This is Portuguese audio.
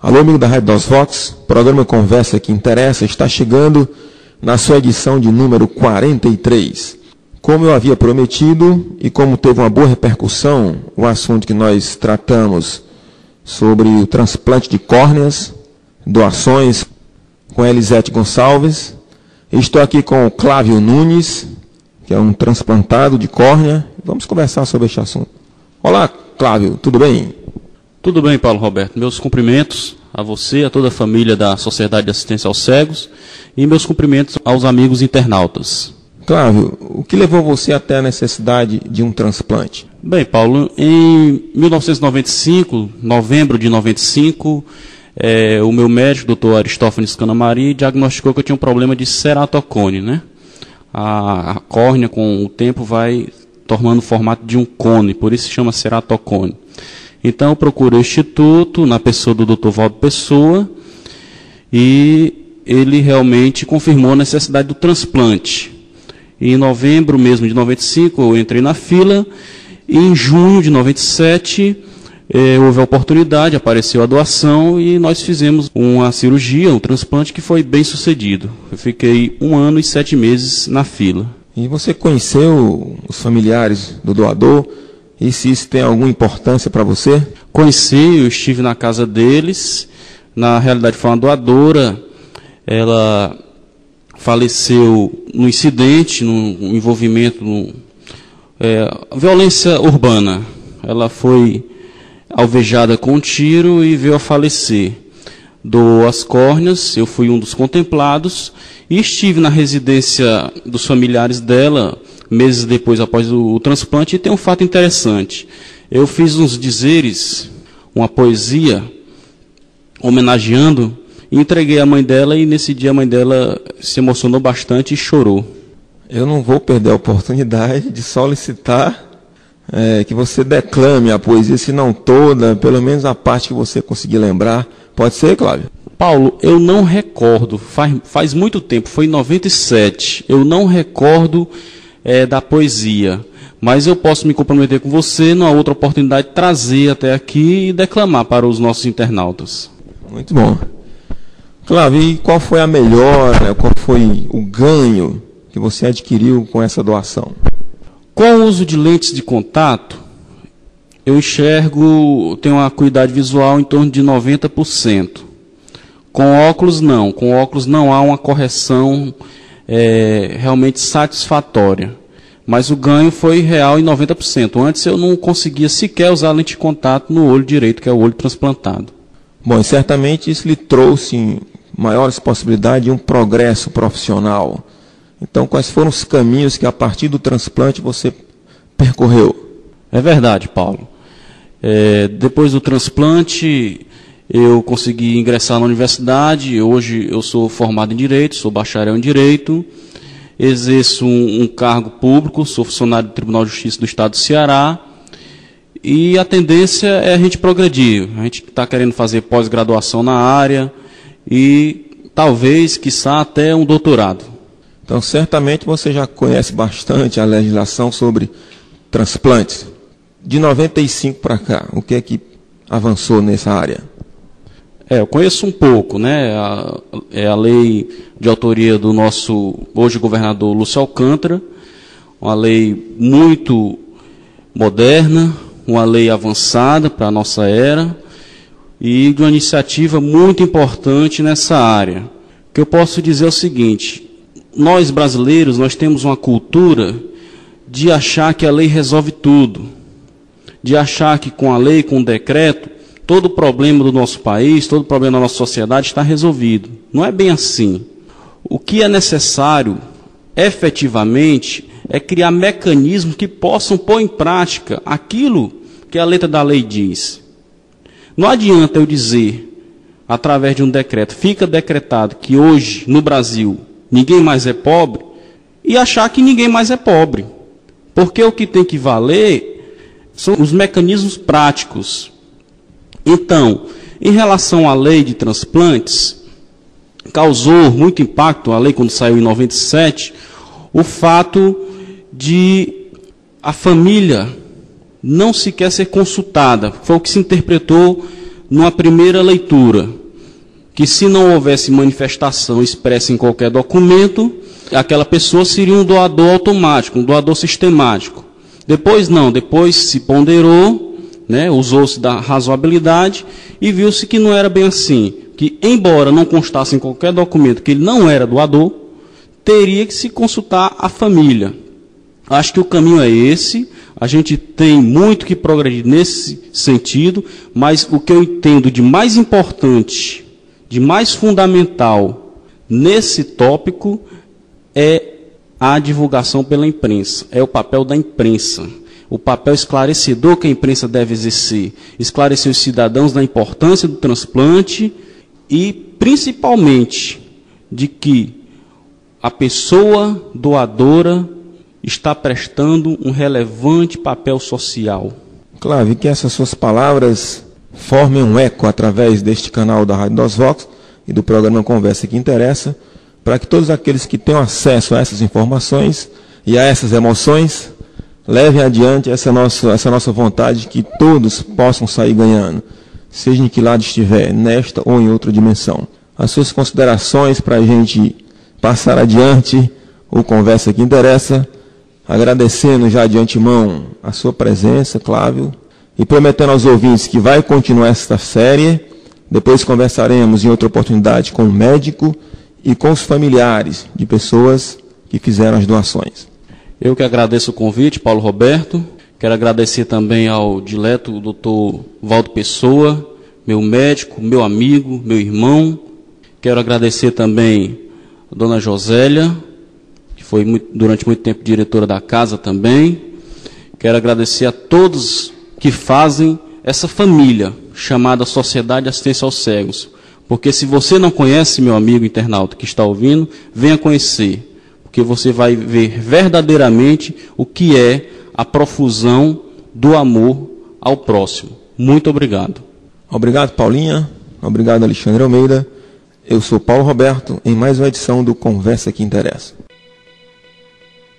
Alô, amigo da Rádio Das Vox, programa Conversa que Interessa está chegando na sua edição de número 43. Como eu havia prometido e como teve uma boa repercussão o assunto que nós tratamos sobre o transplante de córneas, doações, com a Elisete Gonçalves, estou aqui com o Clávio Nunes, que é um transplantado de córnea. Vamos conversar sobre este assunto. Olá, Clávio, tudo bem? Tudo bem, Paulo Roberto. Meus cumprimentos a você, a toda a família da Sociedade de Assistência aos Cegos e meus cumprimentos aos amigos internautas. Clávio, o que levou você até a necessidade de um transplante? Bem, Paulo, em 1995, novembro de 95, o meu médico, Dr. Aristófanes Canamari, diagnosticou que eu tinha um problema de ceratocone, né? A córnea, com o tempo, vai tomando o formato de um cone, por isso se chama ceratocone. Então eu procurei o instituto, na pessoa do Dr. Valdo Pessoa, e ele realmente confirmou a necessidade do transplante. E em novembro mesmo de 95 eu entrei na fila, e em junho de 97 houve a oportunidade, apareceu a doação, e nós fizemos uma cirurgia, um transplante que foi bem sucedido. Eu fiquei 1 ano e 7 meses na fila. E você conheceu os familiares do doador? E se isso tem alguma importância para você? Conheci, eu estive na casa deles. Na realidade foi uma doadora. Ela faleceu no incidente, no envolvimento, violência urbana. Ela foi alvejada com um tiro e veio a falecer. Doou as córneas, eu fui um dos contemplados e estive na residência dos familiares dela meses depois, após o transplante, e tem um fato interessante. Eu fiz uns dizeres, uma poesia, homenageando, e entreguei à mãe dela, e nesse dia a mãe dela se emocionou bastante e chorou. Eu não vou perder a oportunidade de solicitar que você declame a poesia, se não toda, pelo menos a parte que você conseguir lembrar. Pode ser, Clávio? Paulo, eu não recordo, faz muito tempo, foi em 97, eu não recordo da poesia, mas eu posso me comprometer com você, numa outra oportunidade, trazer até aqui e declamar para os nossos internautas. Muito bom. Clávio, e qual foi a melhora, qual foi o ganho que você adquiriu com essa doação? Com o uso de lentes de contato, eu enxergo, tenho uma acuidade visual em torno de 90%. Com óculos não há uma correção realmente satisfatória. Mas o ganho foi real em 90%. Antes eu não conseguia sequer usar lente de contato no olho direito, que é o olho transplantado. Bom, e certamente isso lhe trouxe maiores possibilidades de um progresso profissional. Então, quais foram os caminhos que a partir do transplante você percorreu? É verdade, Paulo. Depois do transplante, eu consegui ingressar na universidade. Hoje eu sou formado em Direito, sou bacharel em Direito, exerço um cargo público, sou funcionário do Tribunal de Justiça do Estado do Ceará, e a tendência é a gente progredir. A gente está querendo fazer pós-graduação na área e talvez, quiçá, até um doutorado. Então, certamente você já conhece bastante a legislação sobre transplantes. De 95 para cá, o que é que avançou nessa área? Eu conheço um pouco, né? A lei de autoria do nosso hoje governador Lúcio Alcântara, uma lei muito moderna, uma lei avançada para a nossa era e de uma iniciativa muito importante nessa área. O que eu posso dizer é o seguinte: nós brasileiros, nós temos uma cultura de achar que a lei resolve tudo, de achar que com a lei, com o decreto, todo o problema do nosso país, todo o problema da nossa sociedade está resolvido. Não é bem assim. O que é necessário, efetivamente, é criar mecanismos que possam pôr em prática aquilo que a letra da lei diz. Não adianta eu dizer, através de um decreto, fica decretado que hoje, no Brasil, ninguém mais é pobre, e achar que ninguém mais é pobre. Porque o que tem que valer são os mecanismos práticos. Então, em relação à lei de transplantes, causou muito impacto, a lei quando saiu em 97, o fato de a família não sequer ser consultada. Foi o que se interpretou numa primeira leitura, que se não houvesse manifestação expressa em qualquer documento, aquela pessoa seria um doador automático, um doador sistemático. Depois não, depois se ponderou, né, usou-se da razoabilidade e viu-se que não era bem assim, que embora não constasse em qualquer documento que ele não era doador, teria que se consultar a família. Acho que o caminho é esse, a gente tem muito que progredir nesse sentido, mas o que eu entendo de mais importante, de mais fundamental nesse tópico é a divulgação pela imprensa, é o papel da imprensa, o papel esclarecedor que a imprensa deve exercer, esclarecer os cidadãos da importância do transplante e, principalmente, de que a pessoa doadora está prestando um relevante papel social. Claro, e que essas suas palavras formem um eco através deste canal da Rádio Dos Vox e do programa Conversa que Interessa, para que todos aqueles que tenham acesso a essas informações e a essas emoções levem adiante essa nossa vontade de que todos possam sair ganhando, seja em que lado estiver, nesta ou em outra dimensão. As suas considerações para a gente passar adiante o Conversa que Interessa, agradecendo já de antemão a sua presença, Clávio, e prometendo aos ouvintes que vai continuar esta série. Depois conversaremos em outra oportunidade com o médico e com os familiares de pessoas que fizeram as doações. Eu que agradeço o convite, Paulo Roberto. Quero agradecer também ao dileto Dr. Valdo Pessoa, meu médico, meu amigo, meu irmão. Quero agradecer também a dona Josélia, que foi durante muito tempo diretora da casa também. Quero agradecer a todos que fazem essa família chamada Sociedade de Assistência aos Cegos. Porque se você não conhece, meu amigo internauta que está ouvindo, venha conhecer. Porque você vai ver verdadeiramente o que é a profusão do amor ao próximo. Muito obrigado. Obrigado, Paulinha. Obrigado, Alexandre Almeida. Eu sou Paulo Roberto, em mais uma edição do Conversa que Interessa.